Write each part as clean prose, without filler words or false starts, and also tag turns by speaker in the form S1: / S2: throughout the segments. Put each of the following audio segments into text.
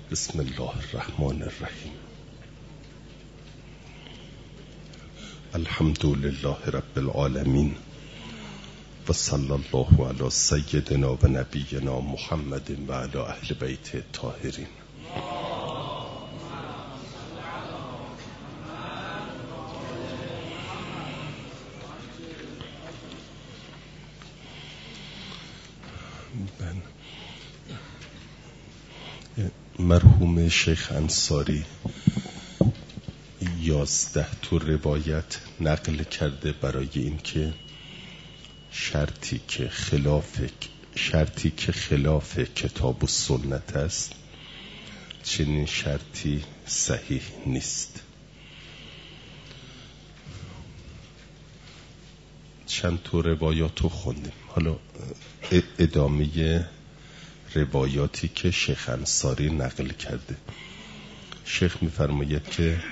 S1: بسم الله الرحمن الرحیم. الحمد لله رب العالمین و صلی الله علی سیدنا و نبینا محمد و علی اهل بیت الطاهرین. مرحوم شیخ انصاری 11 تا روایت نقل کرده برای اینکه شرطی که خلاف کتاب و سنت است چنین شرطی صحیح نیست. چند تا روایاتو خوندیم، حالا ادامه روایاتی که شیخ انصاری نقل کرده. شیخ می‌فرماید که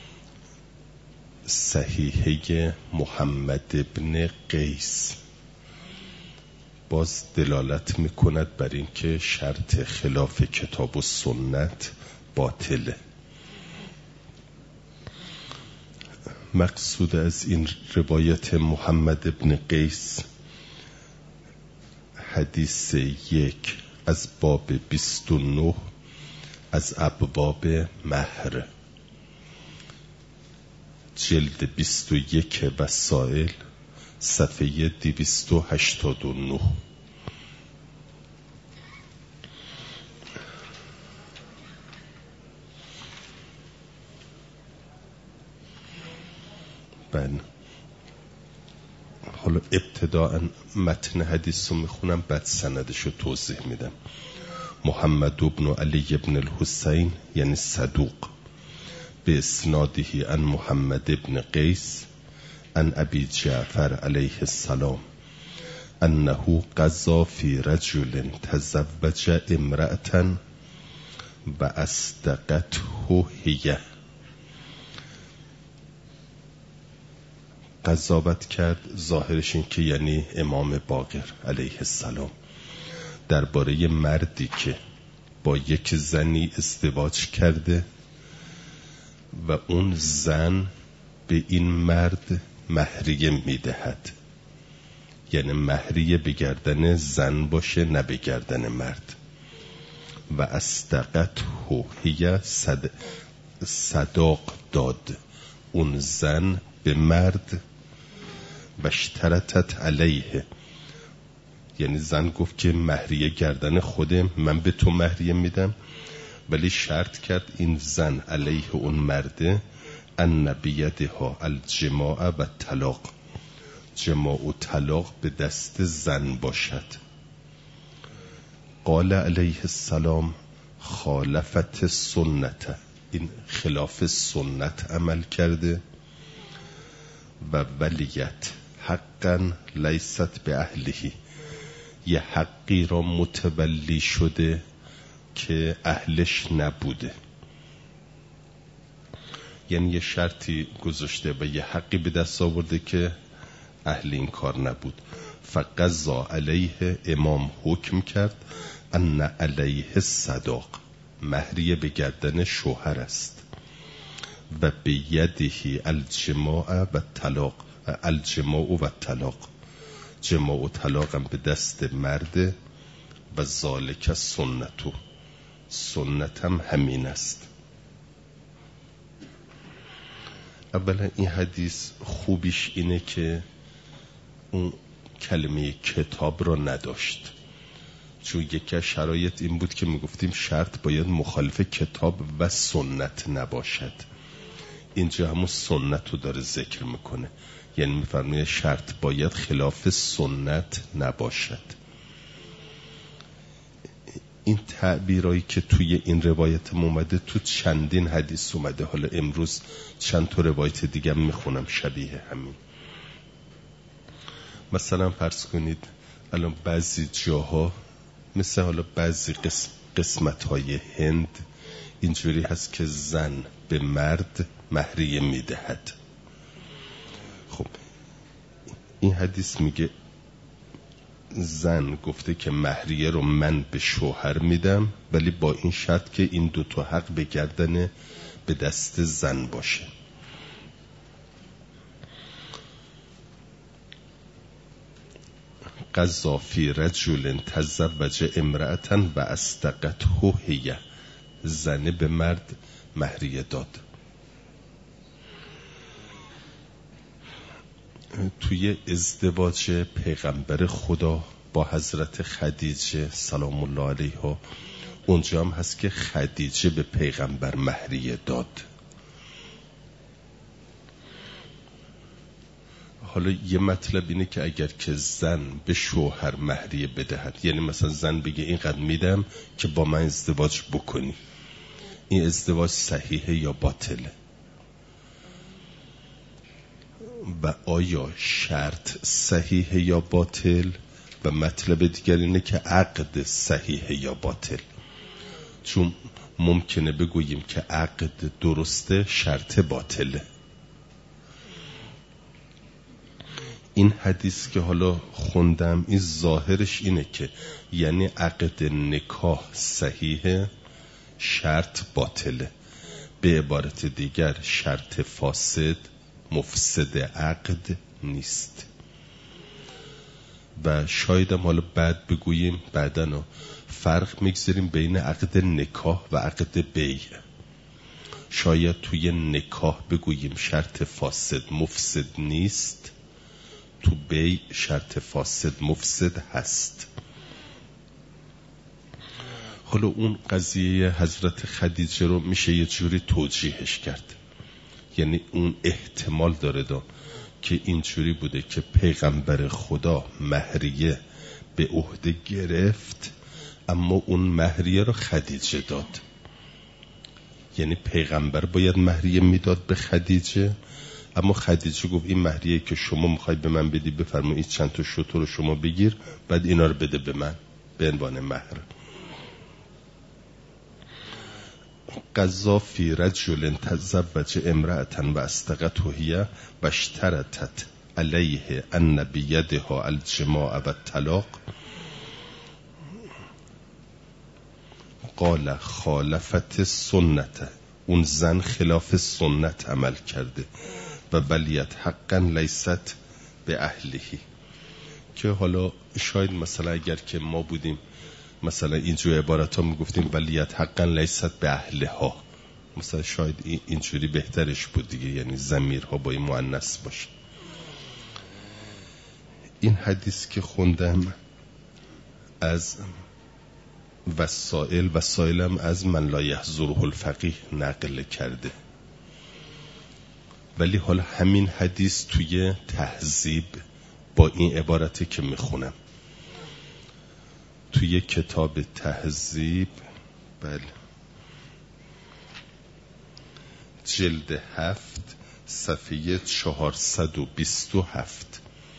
S1: صحیحه محمد ابن قیس باز دلالت میکند بر اینکه شرط خلاف کتاب و سنت باطله. مقصود از این روایت محمد ابن قیس حدیث 1 از باب 29 از ابواب مهر، جلد 21 وسائل، صفحه 289. حالا ابتداء متن حدیث رو میخونم، بعد سندش رو توضیح میدم. محمد ابن علی ابن الحسین یعنی صدوق به اسناده عن محمد ابن قیس عن ابی جعفر علیه السلام انه قضا فی رجل تزوج امرأة و اصدقته هی. قضاوت کرد، ظاهرش این که یعنی امام باقر علیه السلام، درباره مردی که با یک زنی ازدواج کرده و اون زن به این مرد مهریه میدهد، یعنی مهریه به گردن زن باشه نه به گردن مرد. و اصدقته هی صداق داد اون زن به مرد و اشترطت علیه، یعنی زن گفت که مهریه گردن خوده، من به تو مهریه میدم، ولی شرط کرد این زن علیه اون مرده ان بیدها الجماع و طلاق، جماع و طلاق به دست زن باشد. قال علیه السلام خالفت سنت، این خلاف سنت عمل کرده. و ولیت حقا لیست به اهلهی، یه حقی را متولی شده که اهلش نبوده، یعنی یه شرطی گذاشته و یه حقی به دست آورده که اهل این کار نبود. فقضا علیه، امام حکم کرد ان علیه صداق، مهریه به گردن شوهر است. و بیدهی الجماع و طلاق، الجماع و طلاق، جماع و طلاق هم به دست مرده. و ذالک سنتو، سنت هم همین است. اولا این حدیث خوبیش اینه که اون کلمه کتاب را نداشت، چون یکی از شرایط این بود که میگفتیم شرط باید مخالف کتاب و سنت نباشد. اینجا همون سنت رو داره ذکر میکنه، یعنی میفرمایه شرط باید خلاف سنت نباشد. این تعبیرایی که توی این روایت اومده تو چندین حدیث اومده. حالا امروز چند تا روایت دیگه میخونم شبیه همین. مثلا فرض کنید الان بعضی جاها مثل حالا بعضی قسمت‌های هند اینجوری هست که زن به مرد مهریه میدهد. خب این حدیث میگه زن گفته که مهریه رو من به شوهر میدم، ولی با این شرط که این دوتا حق به گردن به دست زن باشه. قضا فی رجل تزوج امرأة و اصدقته هی، زنه به مرد مهریه داد. توی ازدواج پیغمبر خدا با حضرت خدیجه سلام الله علیها اونجا هم هست که خدیجه به پیغمبر مهریه داد. حالا یه مطلب اینه که اگر که زن به شوهر مهریه بدهد، یعنی مثلا زن بگه اینقدر میدم که با من ازدواج بکنی، این ازدواج صحیحه یا باطله؟ و آیا شرط صحیحه یا باطل؟ و مطلب دیگر اینه که عقد صحیحه یا باطل. چون ممکنه بگوییم که عقد درسته، شرط باطله. این حدیث که حالا خوندم این ظاهرش اینه که یعنی عقد نکاح صحیحه، شرط باطله. به عبارت دیگر شرط فاسد مفسد عقد نیست. و شاید هم حالا بعد بگوییم بعدن فرق میگذاریم بین عقد نکاح و عقد بیع. شاید توی نکاح بگوییم شرط فاسد مفسد نیست، تو بیع شرط فاسد مفسد هست. حالا اون قضیه حضرت خدیجه رو میشه یه جوری توجیهش کرد، یعنی اون احتمال داره که اینجوری بوده که پیغمبر خدا مهریه به عهده گرفت، اما اون مهریه رو خدیجه داد. یعنی پیغمبر باید مهریه میداد به خدیجه، اما خدیجه گفت این مهریه که شما میخواید به من بدی بفرمایید چند تا شتر رو شما بگیر، بعد اینا رو بده به من به عنوان مهر. قضا فی رجل تزوج امرأة و اصدقته هی و اشترطت علیه ان بیدها الجماع و الطلاق قال خالفت سنت. اون زن خلاف سنت عمل کرده و ولیت حقا لیست به اهلهی. که حالا شاید مثلا اگر که ما بودیم مثلا اینجور عبارت ها میگفتیم ولیت حقا لیست به اهلها، مثلا شاید اینجوری بهترش بود دیگه، یعنی ضمیرها با این مؤنث باشه. این حدیث که خوندم از وسائلم از من لا یحضره الفقیه نقل کرده، ولی حالا همین حدیث توی تهذیب با این عبارتی که میخونم توی کتاب تهذیب، بله جلد 7 صفحه 427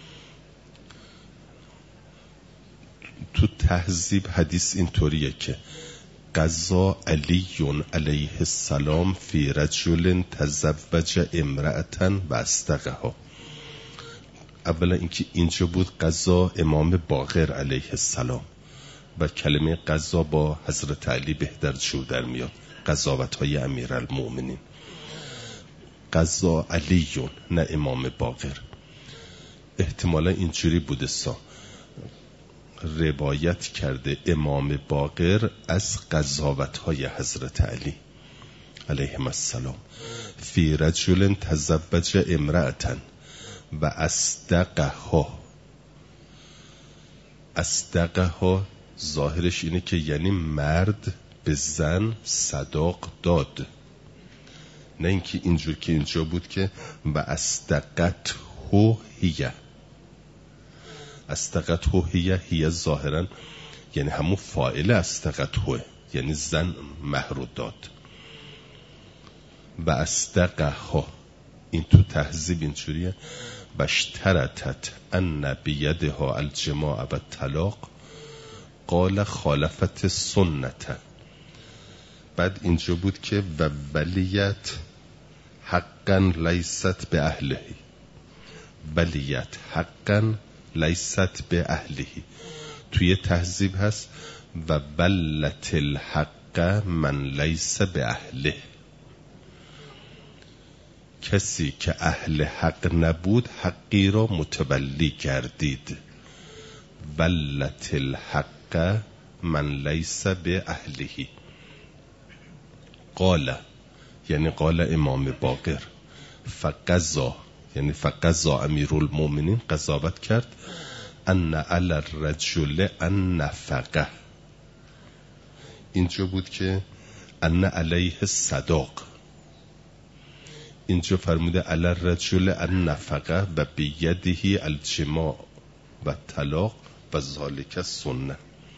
S1: تو تهذیب حدیث اینطوریه که قضا علی علیه السلام فی رجل تزوج امرأة و اصدقها. اولا اینکه اینجا بود قضا امام باقر علیه السلام و کلمه قضا با حضرت علی بهتر جور در میاد، قضاوت‌های امیرالمؤمنین. قضا علی نه امام باقر. احتمالا اینجوری بوده روایت کرده امام باقر از قضاوت‌های حضرت علی علیه السلام. فی رجل تزوج امرأة و اصدقها. اصدقها ظاهرش اینه که یعنی مرد به زن صداق داد، نه اینکه اینجور که اینجا بود که و اصدقته هی. اصدقته هی ظاهرا یعنی همون فاعل اصدقته، یعنی زن مهر داد. و اصدقها این تو تهذیب اینجوریه و اشترطت ان بیدها الجماع و الطلاق قال خالفت سنت. بعد اینجا بود که و ولیت حقا لیست به اهلهی. ولیت حقا لیست به اهلهی. توی تهذیب هست و بلت الحق من لیس به اهله. کسی که اهل حق نبود حقی را متولی گردید. بلت الحق من لیس به اهلهی. قال یعنی قال امام باقر فقضا یعنی فقضا امیرالمؤمنین قضاوت کرد ان علی الرجل ان نفقه. اینجا بود که ان علیه صداق، اینجا فرموده علی الرجل ان نفقه و بیده الجماع و طلاق و ذالک سنه.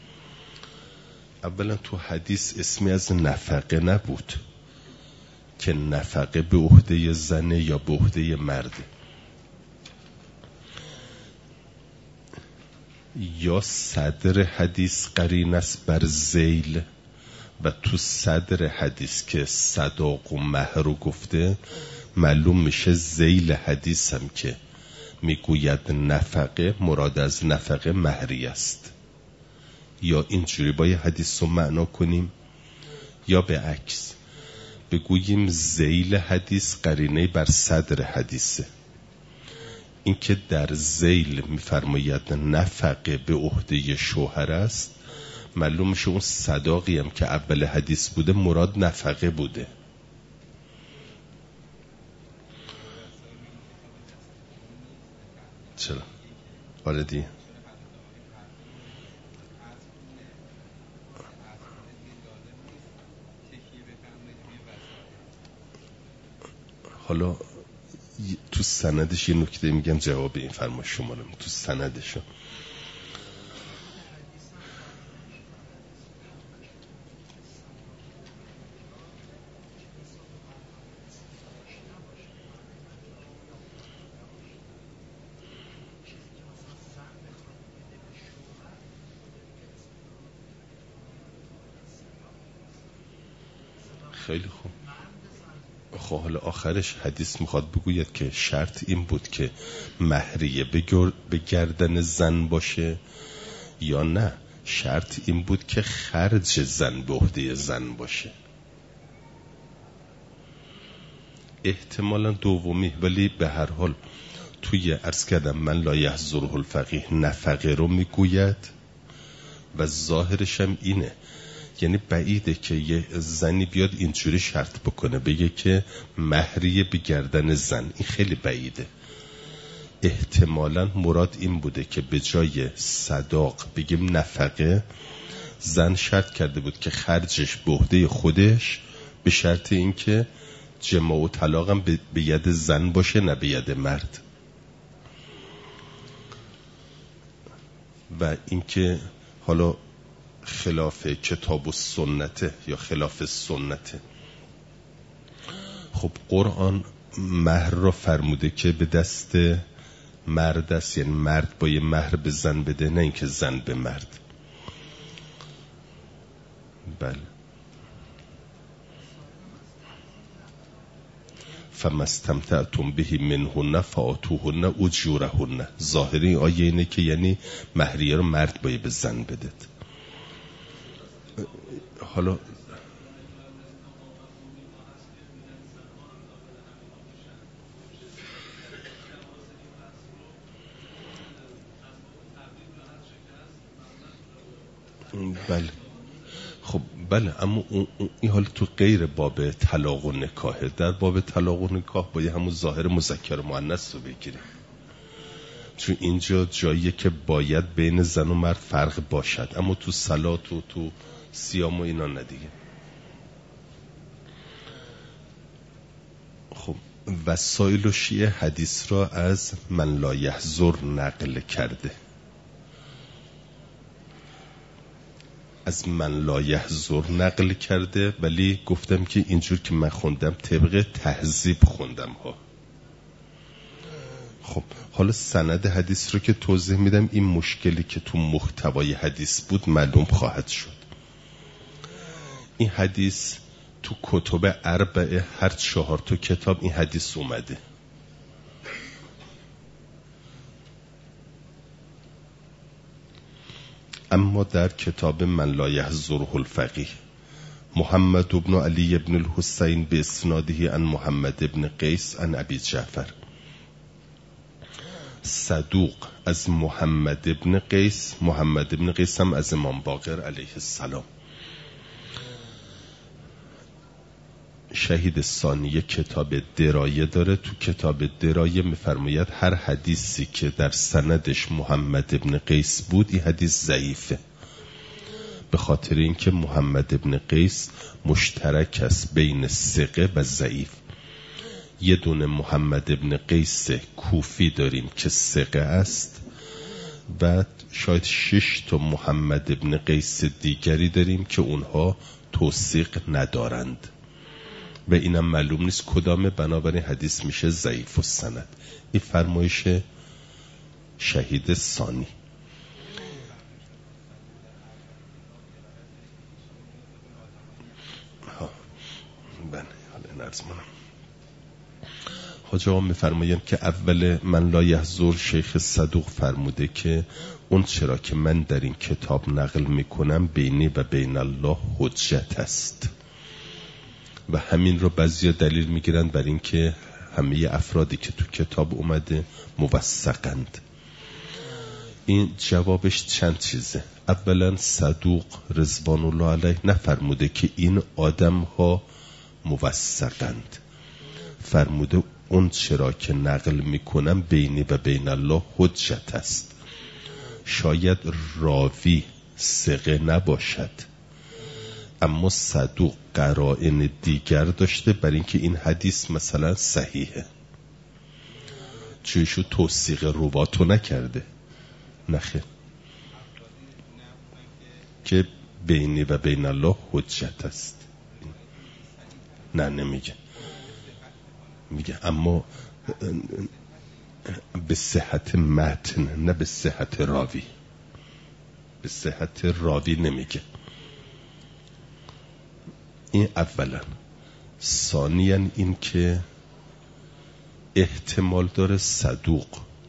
S1: اولا تو حدیث اسمی از نفقه نبود که نفقه به عهده زنه یا به عهده مرده. یا صدر حدیث قرین است بر ذیل و تو صدر حدیث که صداق و مهر رو گفته معلوم میشه ذیل حدیث هم که میگوید نفقه مراد از نفقه مهری است. یا اینجوری باید حدیث رو معنا کنیم یا به عکس بگوییم ذیل حدیث قرینه بر صدر حدیثه. این که در ذیل میفرماید نفقه به عهده شوهر است معلوم میشه اون صداقی هم که اول حدیث بوده مراد نفقه بوده. چرا؟ آره دیگه. حالا تو سندش یه نکته میگم جواب این فرمایش شما رو تو سندش. خیلی خوب. خب حالا آخرش حدیث میخواد بگوید که شرط این بود که مهریه به گردن زن باشه یا نه شرط این بود که خرج زن به عهده زن باشه. احتمالا دومی، ولی به هر حال توی عرض کردم من لا یحضره الفقیه نفقه رو میگوید و ظاهرش هم اینه، یعنی بعیده که یه زنی بیاد اینجوری شرط بکنه بگه که مهریه به گردن زن. این خیلی بعیده. احتمالاً مراد این بوده که به جای صداق بگیم نفقه، زن شرط کرده بود که خرجش به عهده خودش به شرط این که جماع و طلاقم به ید زن باشه نه به ید مرد. و اینکه حالا خلاف کتاب و سنته یا خلاف سنته. خب قرآن مهر را فرموده که به دست مرد است، یعنی مرد با یه مهر به زن بده نه اینکه زن به مرد. بله. فما استمتعتم به منهن فآتوهن اجورهن. ظاهری آیه اینه که یعنی مهریه رو مرد باید به زن بده. حالا بله. خب بله، اما این حال تو غیر باب طلاق و نکاحه. در باب طلاق و نکاح باید همون ظاهر مذکر و مؤنث رو بگیریم، چون اینجا جاییه که باید بین زن و مرد فرق باشد، اما تو صلات و تو صیام و اینا ندیگه. خب وسائل و شیعه حدیث را از من لا یحضر نقل کرده. از من لا یحضر نقل کرده، ولی گفتم که اینجور که من خوندم طبق تهذیب خوندم ها. خب حالا سند حدیث رو که توضیح میدم، این مشکلی که تو محتوای حدیث بود معلوم خواهد شد. این حدیث تو کتب اربعه هر 4 تا کتاب این حدیث اومده. اما در کتاب من لا یحضره الفقیه محمد بن علی بن الحسین به اسناده عن محمد بن قیس عن ابی جعفر، صدوق از محمد بن قیس، محمد بن قیس هم از امام باقر علیه السلام. شهید ثانی کتاب درایه داره، تو کتاب درایه میفرماید هر حدیثی که در سندش محمد بن قیس بود این حدیث ضعیفه، به خاطر اینکه محمد بن قیس مشترک است بین ثقه و ضعیف. یه دونه محمد بن قیس کوفی داریم که ثقه است و شاید 6 تا محمد بن قیس دیگری داریم که اونها توثیق ندارند و اینم معلوم نیست کدامه، بنابراین حدیث میشه ضعیف السند. این فرمایش شهید ثانی. بله حالا نرز منم حاج آقا میفرمایند که اول من لا یحضر شیخ صدوق فرموده که اون چرا که من در این کتاب نقل میکنم بینی و بین الله حجت است و همین رو بعضیا دلیل میگیرن بر این که همه افرادی که تو کتاب اومده موثقند. این جوابش چند چیزه. اولا صدوق رضوان الله علیه نفرموده که این آدم ها موثقند، فرموده اون چرا که نقل میکنم بینی و بین الله حجت است. شاید راوی ثقه نباشد اما صدوق قرائن دیگر داشته بر اینکه این حدیث مثلا صحیحه، چیشو توثیق رواتو نکرده، نخیر، که بینی و بین الله حجت است. نه نمیگه، میگه اما به صحت متن نه به صحت راوی، به صحت راوی نمیگه. این اولا. ثانیاً این که احتمال داره صدوق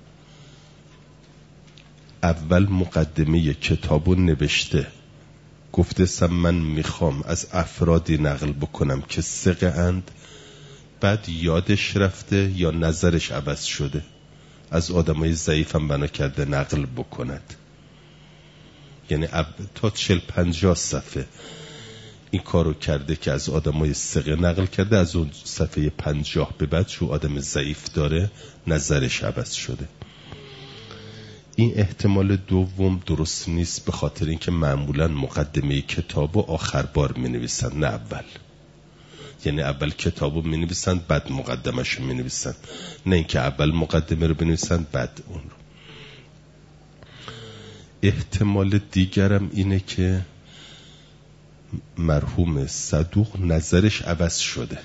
S1: اول مقدمه کتابو نوشته، گفته من میخوام از افرادی نقل بکنم که ثقه اند، بعد یادش رفته یا نظرش عوض شده از آدمای ضعیف هم بنا کرده نقل بکند. یعنی تا 40-50 صفحه این کارو کرده که از آدمای ثقه نقل کرده، از اون صفحه 50 به بعد شو آدم ضعیف داره نظرش عوض شده. این احتمال دوم درست نیست، به خاطر اینکه معمولا مقدمه کتابو آخر بار می نویسن نه اول. یعنی اول کتابو می نویسن بعد مقدمه‌شو می نویسن، نه اینکه اول مقدمه رو بنویسن بعد اون رو. احتمال دیگرم اینه که مرحوم صدوق نظرش عوض شده،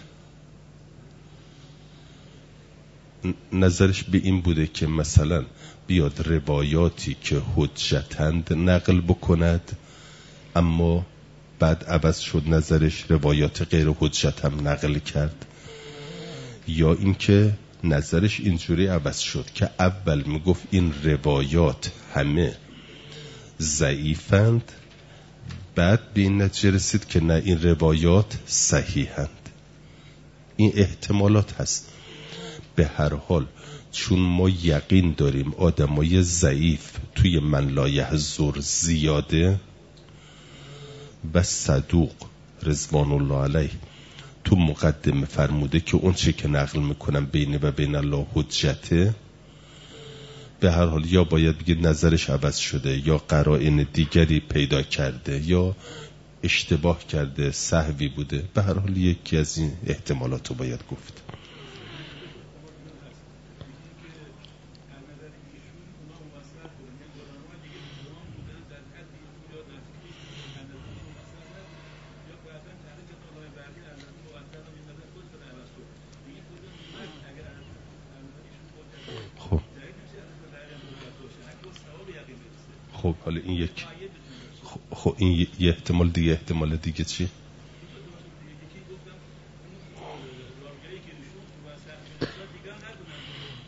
S1: نظرش به این بوده که مثلا بیاد روایاتی که حجتند نقل بکند، اما بعد عوض شد نظرش روایات غیر حجت هم نقل کرد، یا اینکه نظرش اینجوری عوض شد که اول میگفت این روایات همه ضعیفند، بعد به این نتیجه رسید که نه این روایات صحیحند. این احتمالات هست. به هر حال چون ما یقین داریم آدمای ضعیف توی من لا یحضر زیاده و صدوق رضوان الله علیه تو مقدمه فرموده که اون چه که نقل میکنم بین و بین الله حجته، به هر حال یا باید بگید نظرش عوض شده یا قرائن دیگری پیدا کرده یا اشتباه کرده، سهوی بوده. به هر حال یکی از این احتمالات رو باید گفت. خب حالا این یک، خب این یه احتمال دیگه. احتمال دیگه چی؟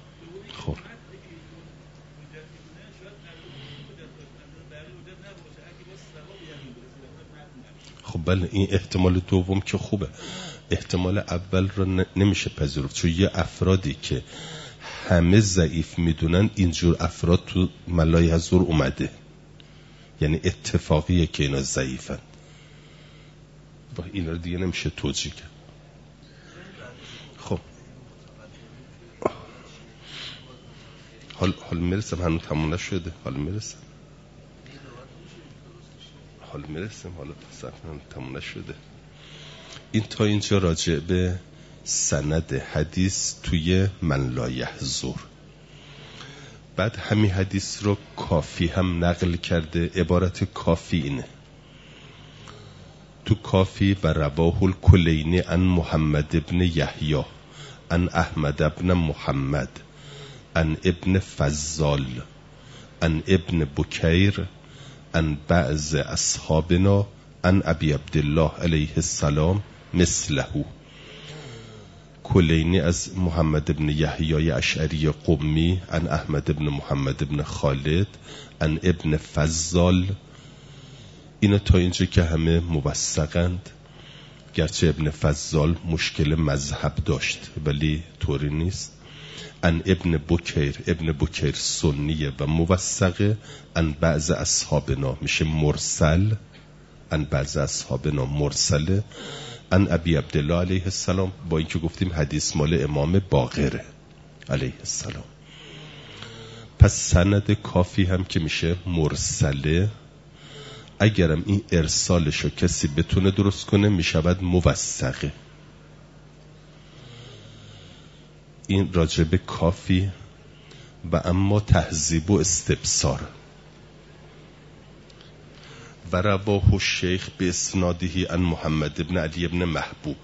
S1: خب خب بله، این احتمال دوم که خوبه. احتمال اول رو نمیشه پذیرفت، چون یه افرادی که همه ضعیف میدونن اینجور افراد تو ملای حضور اومده، یعنی اتفاقیه که اینا ضعیفن. با این رو دیگه نمیشه توجیه کرد. خب حال میرسم، هنوز تموم نشده. حال میرسم حالا هنوز تموم نشده. این تا اینجا راجع به سند حدیث توی من لا یحضر. بعد همین حدیث رو کافی هم نقل کرده. عبارت کافی اینه تو کافی: و رواه الکلینی عن محمد ابن یحیی عن احمد ابن محمد عن ابن فضال عن ابن بکیر عن بعض اصحابنا عن ابی عبدالله علیه السلام مثله. کلینی از محمد ابن یحیی اشعری قمی عن احمد ابن محمد ابن خالد عن ابن فضال. اینا تا اینجا که همه موثقند، گرچه ابن فضال مشکل مذهب داشت ولی طوری نیست. عن ابن بکیر سنیه و موثقه. عن بعض اصحابنا میشه مرسل. عن بعض اصحابنا مرسله. عن ابی عبدالله علیه السلام، با اینکه گفتیم حدیث مال امام باقره علیه السلام. پس سند کافی هم که میشه مرسله. اگرم این ارسالشو کسی بتونه درست کنه میشود موثقه. این راجب کافی. و اما تهذیب و استبصار: و رواه الشیخ به اسناده عن محمد ابن علی ابن محبوب.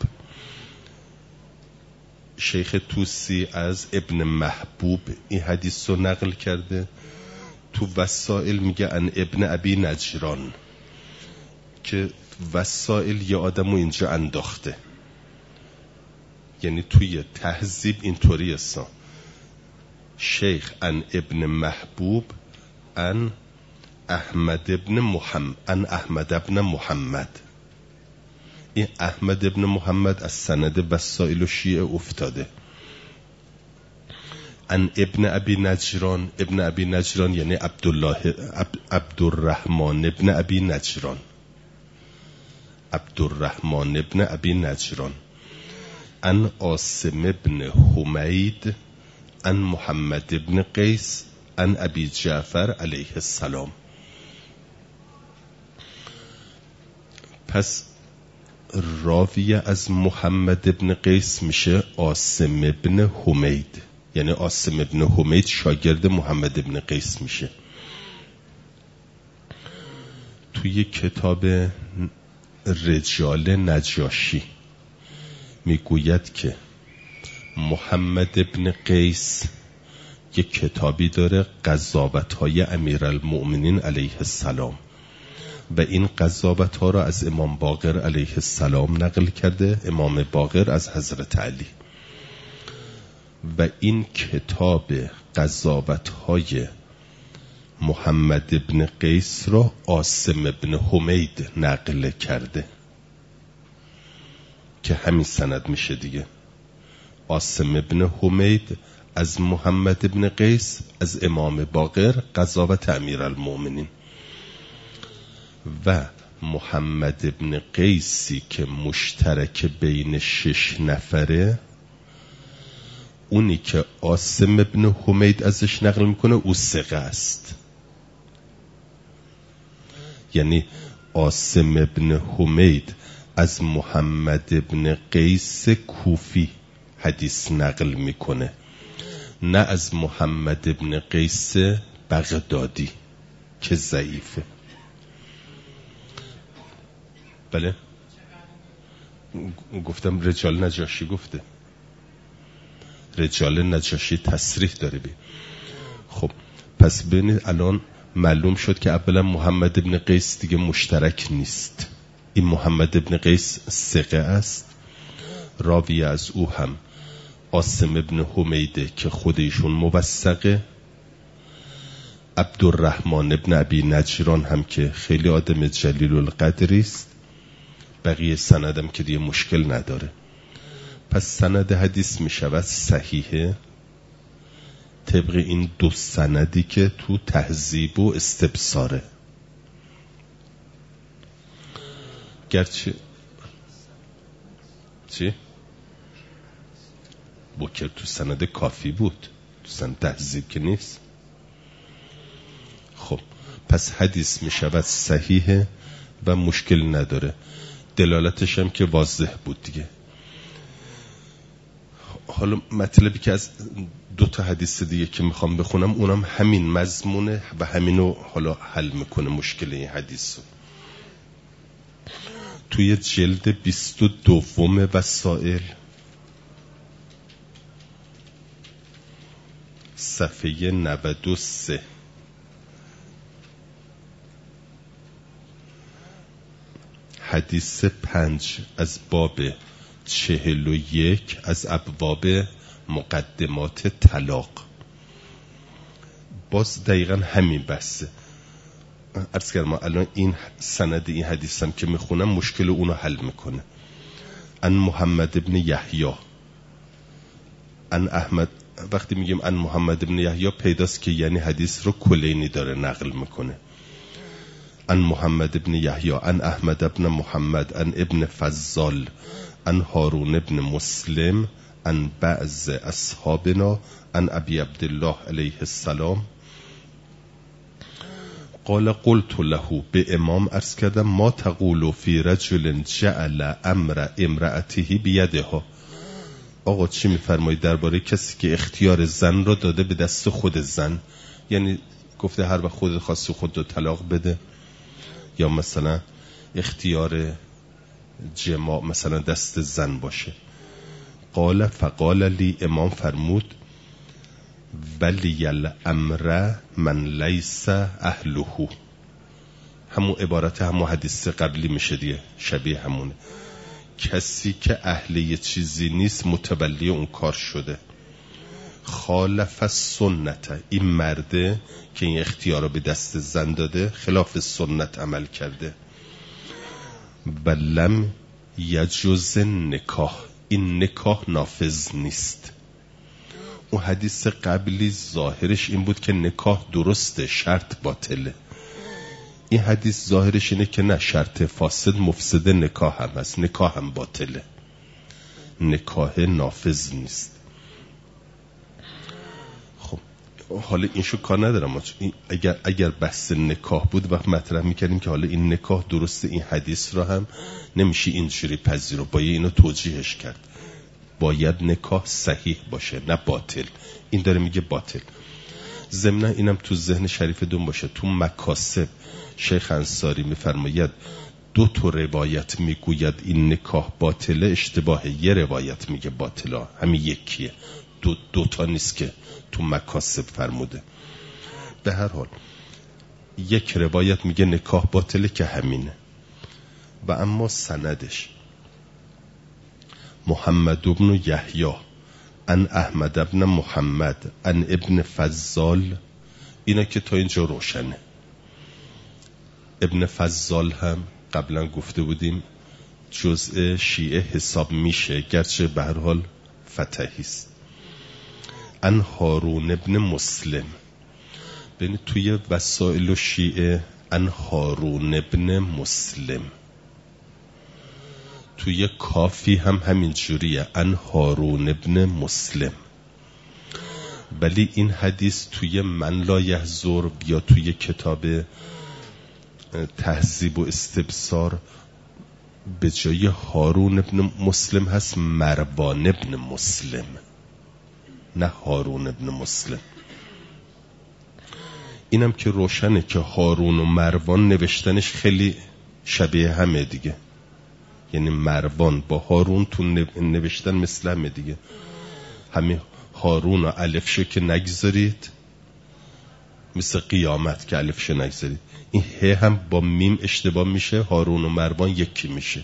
S1: شیخ توسی از ابن محبوب این حدیث رو نقل کرده. تو وسائل میگه عن ابن ابی نجران، که وسائل یه آدمو اینجا انداخته، یعنی توی تهذیب اینطوری است: شیخ عن ابن محبوب عن احمد ابن محمد. این احمد ابن محمد از سند وسائل و شیعه افتاده. عن ابن ابی نجران. ابن ابی نجران یعنی عبدالرحمن ابن ابی نجران. عبدالرحمن ابن ابی نجران. عن عاصم ابن حمید عن محمد ابن قیس عن ابی جعفر علیه السلام. پس راوی از محمد ابن قیس میشه عاصم ابن حمید، یعنی عاصم ابن حمید شاگرد محمد ابن قیس میشه. توی کتاب رجال نجاشی میگوید که محمد ابن قیس یک کتابی داره، قضاوت‌های امیرالمؤمنین علیه السلام، و این قضاوت‌ها را از امام باقر علیه السلام نقل کرده. امام باقر از حضرت علی. و این کتاب قضاوت‌های محمد ابن قیس را عاصم ابن حمید نقل کرده، که همین سند میشه دیگه. عاصم ابن حمید از محمد ابن قیس از امام باقر قضاوت امیرالمؤمنین. و محمد ابن قیسی که مشترک بین 6 نفره، اونی که عاصم ابن حمید ازش نقل میکنه او ثقه است. یعنی عاصم ابن حمید از محمد ابن قیس کوفی حدیث نقل میکنه، نه از محمد ابن قیس بغدادی که ضعیفه. بله گفتم رجال نجاشی گفته، رجال نجاشی تصریح داره بی. خب پس ببینید الان معلوم شد که اولا محمد ابن قیس دیگه مشترک نیست. این محمد ابن قیس ثقه است. راوی از او هم عاصم ابن حمیده که خودشون موثقه. عبدالرحمن ابن ابی نجران هم که خیلی آدم جلیل القدری است، بقیه سندم که دیگه مشکل نداره. پس سند حدیث می شود صحیحه طبق این دو سندی که تو تهذیب و استبصاره. گرچه چی؟ بوکر تو سند کافی بود، تو سند تهذیب که نیست. خب پس حدیث می شود صحیحه و مشکل نداره، دلالتش هم که واضح بود دیگه. حالا مطلبی که از دو تا حدیث دیگه که میخوام بخونم اونم همین مضمونه و همینو حالا حل میکنه مشکل این حدیث رو. توی جلد 22 وسائل صفحه 93 حدیث 5 از باب 41 از ابواب مقدمات طلاق، باز دقیقا همین بحثه. عرض کردم الان این سند این حدیث هم که میخونم مشکل اونو حل میکنه. ان محمد ابن یحیی ان احمد، وقتی میگیم ان محمد ابن یحیی پیداست که یعنی حدیث رو کلینی داره نقل میکنه. ان محمد ابن یحیی ان احمد ابن محمد ان ابن فضال ان هارون ابن مسلم ان بعض اصحابنا ان ابی عبدالله علیه السلام قال قلت له، به امام عرض کردم ما تقول فی رجل جعل امر امرأته بیدها، آقا چی میفرمایید درباره کسی که اختیار زن را داده به دست خود زن؟ یعنی گفته هر وقت خودت خواستی خود رو طلاق بده، یا مثلا اختیار جماع مثلا دست زن باشه. قال فقال لی، امام فرمود ولی الامر من لیس اهله، همون عبارت همون حدیث قبلی میشه دیگه، شبیه همونه. کسی که اهل یه چیزی نیست متولی اون کار شده. خالف سنت، این مرده که این اختیار رو به دست زن داده خلاف سنت عمل کرده. ولم یجوز نکاح، این نکاح نافذ نیست. اون حدیث قبلی ظاهرش این بود که نکاح درسته شرط باطله، این حدیث ظاهرش اینه که نه، شرط فاسد مفسد نکاح هم هست، نکاح هم باطله، نکاح نافذ نیست. خب حالا اینشو کار ندارم، اگر بحث نکاح بود وقت مطرح میکردیم که حالا این نکاح درسته، این حدیث رو هم نمیشه اینجوری پذیرو، باید اینو توجیهش کرد، باید نکاح صحیح باشه نه باطل. این داره میگه باطل. ضمن اینم تو ذهن شریفتون باشه، تو مکاسب شیخ انصاری میفرماید دو تا روایت میگوید این نکاح باطله اشتباهه، یه روایت میگه باطله، همین یکیه، دو تا نیست که تو مکاسب فرموده. به هر حال یک روایت میگه نکاح باطله که همینه. و اما سندش محمد ابن یحیی ان احمد ابن محمد ان ابن فضال، اینا که تا اینجا روشنه. ابن فضال هم قبلا گفته بودیم جزء شیعه حساب میشه، گرچه به هر حال فتحی است. ان هارون ابن مسلم، ببینید توی وسائل و شیعه ان هارون ابن مسلم، توی کافی هم همین جوریه ان هارون ابن مسلم. ولی این حدیث توی من لا یحضر یا توی کتاب تهذیب و استبصار به جای هارون ابن مسلم هست مروان ابن مسلم، نه هارون ابن مسلم. اینم که روشنه که هارون و مروان نوشتنش خیلی شبیه همه دیگه، یعنی مروان با هارون تو نوشتن مثل همه دیگه. همین هارون و الفشو که نگذارید مثل قیامت که الفشو نگذارید، این ه هم با میم اشتباه میشه، هارون و مروان یکی میشه.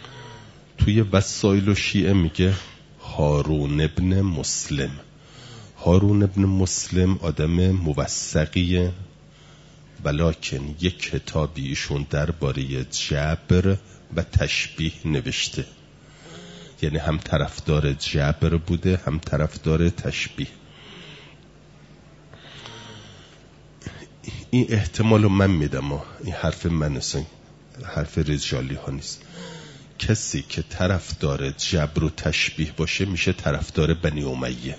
S1: توی وسائل و شیعه میگه هارون ابن مسلم. هارون ابن مسلم آدم موثقیه، ولکن یک کتابی ایشون درباره جبر و تشبیه نوشته، یعنی هم طرفدار جبر بوده هم طرفدار تشبیه. این احتمالو من میدم، این حرف من است، حرف رجالی ها نیست. کسی که طرفدار جبر و تشبیه باشه میشه طرفدار بنی امیه،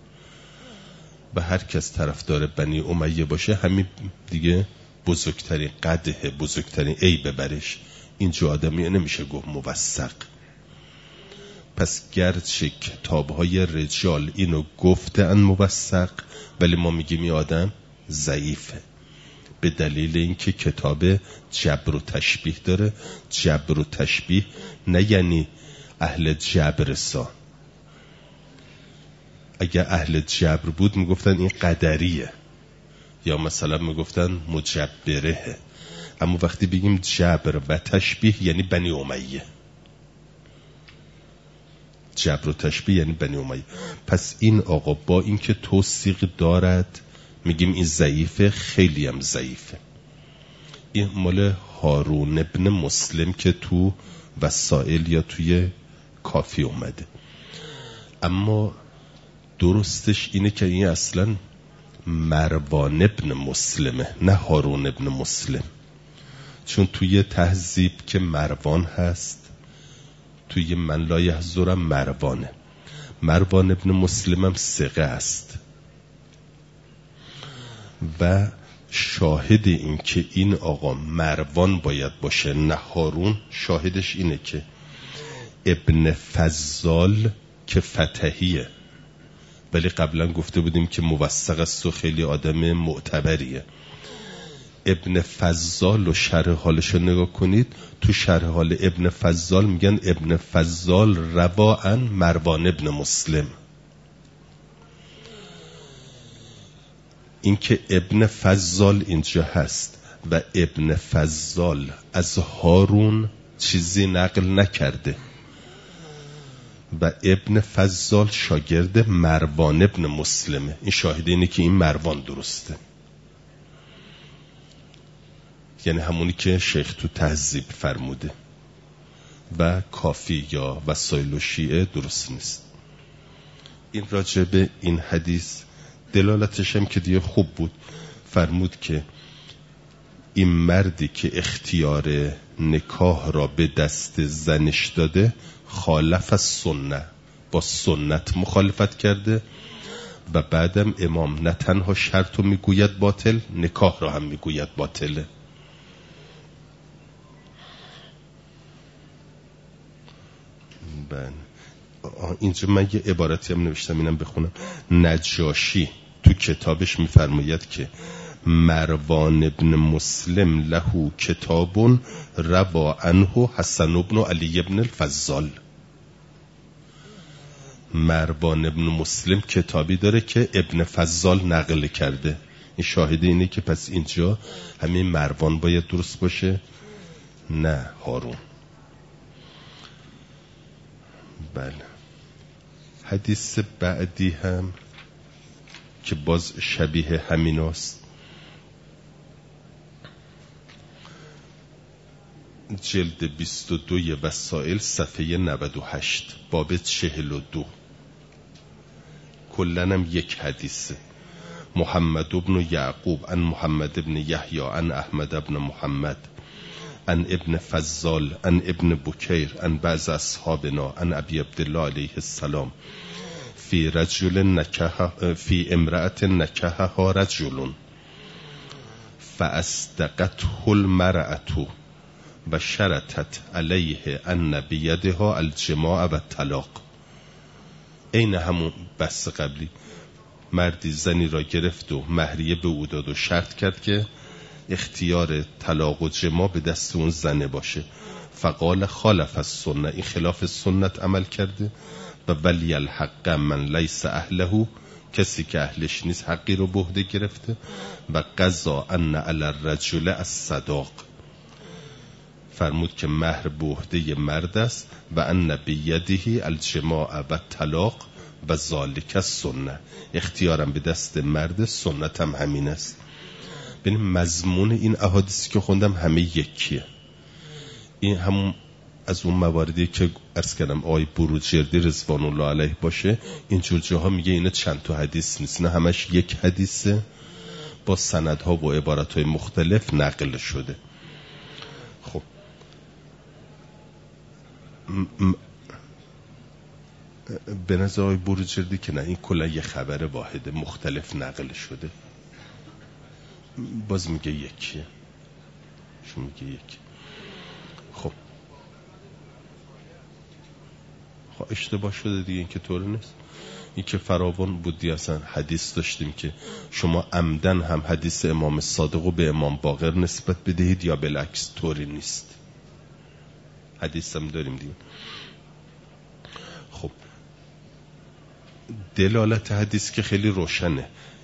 S1: و هر کس طرفدار بنی امیه باشه همین دیگه بزرگترین قدح، بزرگترین عیب برش. اینجا آدمی نمیشه گفت موثق. پس گرچه کتاب‌های رجال اینو گفتن موثق، ولی ما میگیم این آدم ضعیفه، به دلیل اینکه کتاب جبر و تشبیه داره. جبر و تشبیه نه یعنی اهل جبرسا. اگه اهل جبر بود میگفتن این قدریه، یا مثلا میگفتن مجبره. اما وقتی بگیم جبر و تشبیه یعنی بنی امیه. جبر و تشبیه یعنی بنی امیه. پس این آقا با اینکه توثیق دارد میگیم این ضعیفه، خیلی هم ضعیفه. این مال هارون ابن مسلم که تو وسائل یا توی کافی اومده. اما درستش اینه که این اصلا مروان ابن مسلمه، نه هارون ابن مسلم. چون توی تهذیب که مروان هست، توی من لا یحضرم مروانه. مروان ابن مسلم هم ثقه است و شاهد این که این آقا مروان باید باشه نه هارون، شاهدش اینه که ابن فضال که فتحیه، ولی قبلا گفته بودیم که موثق است و خیلی آدم معتبریه. ابن فضال و شرح حالش رو نگاه کنید. تو شرح حال ابن فضال میگن ابن فضال رواعن مروان ابن مسلم. این که ابن فضال اینجا هست و ابن فضال از هارون چیزی نقل نکرده و ابن فضال شاگرد مروان ابن مسلمه. این شاهد اینه که این مروان درسته، یعنی همونی که شیخ تو تهذیب فرموده و کافی یا وسائل و شیعه درست نیست. این راجبه این حدیث دلالتش هم که دیگه خوب بود. فرمود که این مردی که اختیار نکاح را به دست زنش داده خالف از سنت، با سنت مخالفت کرده و بعدم امام نه تنها شرط رو میگوید باطل، نکاح را هم میگوید باطله. اینجا من یه عبارتی هم نوشتم، اینم بخونم. نجاشی تو کتابش میفرماید که مروان ابن مسلم له کتاب روا عنه حسن ابن علی ابن الفضال. مروان ابن مسلم کتابی داره که ابن فضال نقل کرده. این شاهد اینه که پس اینجا همین مروان باید درست باشه نه هارون. بله. حدیث بعدی هم که باز شبیه همین است، جلد 22 وسائل صفحه 98 باب 42. کلنم یک حدیثه. محمد ابن یعقوب عن محمد ابن یحیی عن احمد ابن محمد عن ابن فضال عن ابن بکیر عن بعض اصحابنا عن ابی عبدالله علیه السلام فی رجل نکح فی امرأة نکحها رجل فاصدقته المرأة و شرطت علیه ان بیدها الجماع و الطلاق. این همون بحث قبلی. مردی زنی را گرفت و مهریه به او داد و شرط کرد که اختیار طلاق و جماع به دست اون زنه باشه. فقال خالف السنه، این خلاف سنت عمل کرده. و ولی الحق من لیس اهله، کسی که اهلش نیست حقی رو به عهده گرفته. و قضا ان علی الرجل الصداق، فرمود که مهر به عهده مرد است. و ان بیده الجماع و الطلاق، و ذالک سنت، اختیارم به دست مرد، سنتم همین است. ببین مضمون این احادیثی که خوندم همه یکیه. این همون از اون مواردی که عرض کردم آقای بروجردی رضوان الله علیه باشه، اینجور جاها میگه اینا چند تا حدیث نیست، نه همش یک حدیثه با سندها و عبارتهای مختلف نقل شده. خب به نظر آقای بروجردی که نه، این کلا یه خبر واحده مختلف نقل شده. باز میگه یکیه، شو میگه یک. خب اشتباه شده دیگه، این که طور نیست. این که فراوان بودی، اصلا حدیث داشتیم که شما عمدن هم حدیث امام صادق رو به امام باقر نسبت بدهید یا بالعکس، طوری نیست. حدیث هم داریم دیگه. خب دلالت حدیث که خیلی روشنه،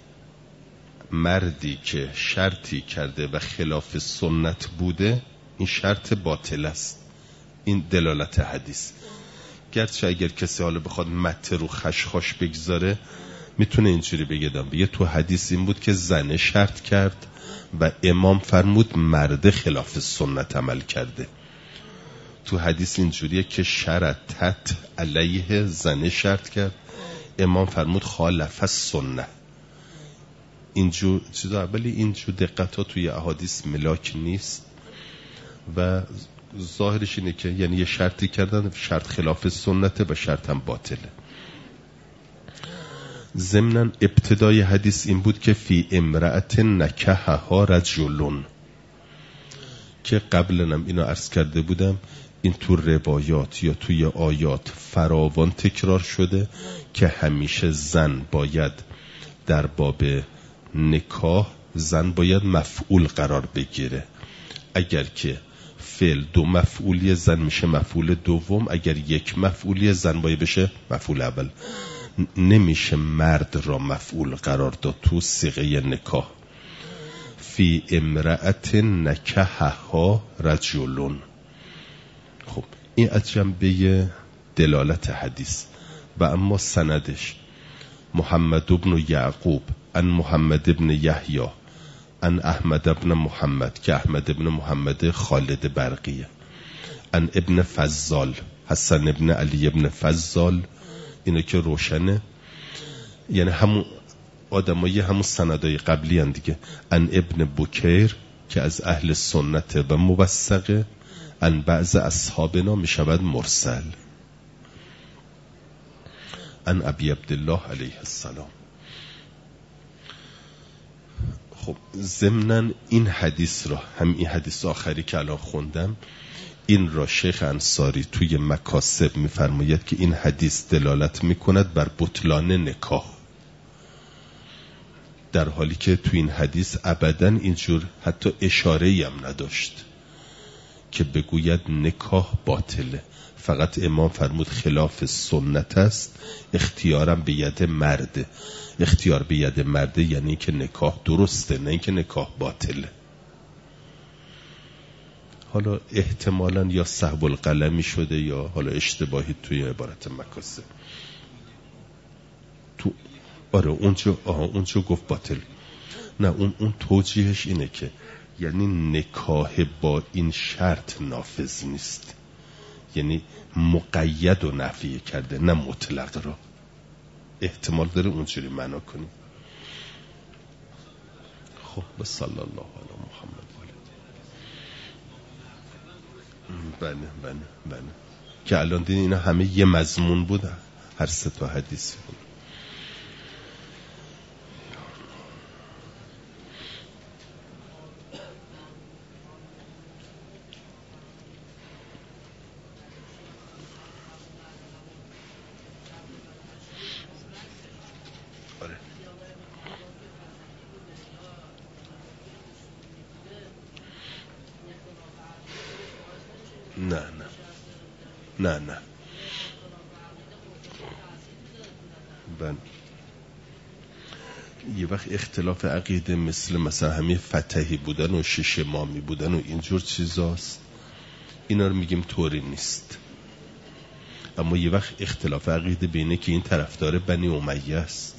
S1: مردی که شرطی کرده و خلاف سنت بوده این شرط باطل است. این دلالت حدیث. گرچه اگر کسی حالا بخواد مته رو خشخاش بگذاره میتونه اینجوری بگه تو حدیث این بود که زنه شرط کرد و امام فرمود مرد خلاف سنت عمل کرده. تو حدیث اینجوریه که شرطت علیه زنه شرط کرد، امام فرمود خالف السنه. اینجور چیزا، ولی اینجور دقت توی احادیث ملاک نیست و ظاهرش اینه که یعنی یه شرطی کردن، شرط خلاف سنته و شرط هم باطله. ضمناً ابتدای حدیث این بود که فی امرأت نکحها رجلون، که قبلنم اینو عرض کرده بودم، این تو روایات یا توی آیات فراوان تکرار شده که همیشه زن باید در باب نکاح، زن باید مفعول قرار بگیره. اگر که فعل دو مفعولی، زن میشه مفعول دوم. اگر یک مفعولی، زن باید بشه مفعول اول. نمیشه مرد را مفعول قرار داد تو صیغه نکاح. فی امرأت نکحها رجلون. خب این از جنبه دلالت حدیث. و اما سندش محمد ابن یعقوب ان محمد ابن یحیی ان احمد ابن محمد، که احمد ابن محمد خالد برقیه، ان ابن فضال حسن ابن علی ابن فضال، اینه که روشنه، یعنی همون آدمایی همون سندای قبلی هن دیگه. ان ابن بکیر که از اهل سنت و موثقه، ان بعض اصحابنا می شود مرسل، ان ابی عبدالله علیه السلام. خب ضمناً این حدیث را، هم این حدیث آخری که الان خوندم، این را شیخ انصاری توی مکاسب می‌فرماید که این حدیث دلالت می‌کند بر بطلان نکاح، در حالی که توی این حدیث ابداً اینجور حتی اشاره‌ای هم نداشت که بگوید نکاح باطله. فقط امام فرمود خلاف سنت است، اختیارم به ید مرده. اختیار به ید مرده یعنی که نکاح درسته، نه اینکه نکاح باطله. حالا احتمالاً یا سهو القلمی شده یا حالا اشتباهی توی عبارت مکاسب. تو آره اونجا گفت باطل. نه اون توجیهش اینه که یعنی نکاح با این شرط نافذ نیست، یعنی مقید و نفی کرده، نه مطلق را. احتمال داره اونجوری معنا کنیم. خب صلی الله علی محمد. بله که الان دیدین اینا همه یه مضمون بود، هر سه تا حدیث بود. نه یه وقت اختلاف عقیده مثلا همه فتحی بودن و شش امامی بودن و اینجور چیزاست، اینا رو میگیم طوری نیست. اما یه وقت اختلاف عقیده بینه که این طرفدار بنی امیه است،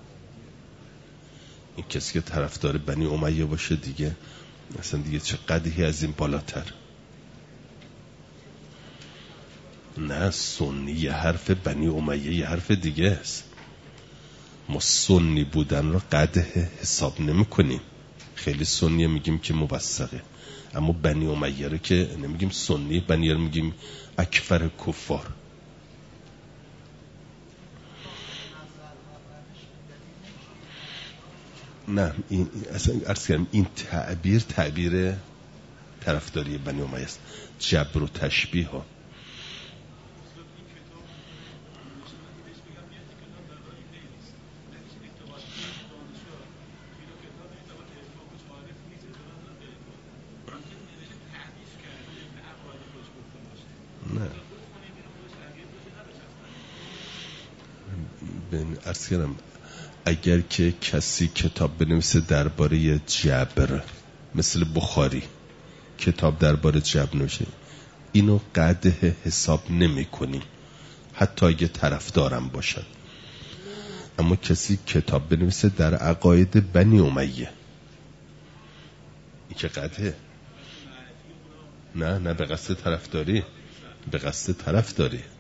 S1: این کسی که طرفدار بنی امیه باشه دیگه اصلا دیگه چه قدری از این بالاتر. نه، سنی یه حرف، بنی امیه یه حرف دیگه است. ما سنی بودن رو قدح حساب نمی کنیم. خیلی سنیه میگیم که موثقه، اما بنی امیه رو که نمیگیم سنی، بنی رو میگیم اکفر کفار. نه، این اصلا عرض کردم این تعبیر طرفداری بنی امیه است، جبر و تشبیه ها. نه، عرض کردم اگر که کسی کتاب بنویسه درباره جبر، مثل بخاری کتاب درباره جبر نوشه، اینو قدح حساب نمی کنیم حتی اگه طرفدارم باشد. اما کسی کتاب بنویسه در عقاید بنی امیه، این که قدحه. نه به قصد طرفداری، به قصد طرفداری.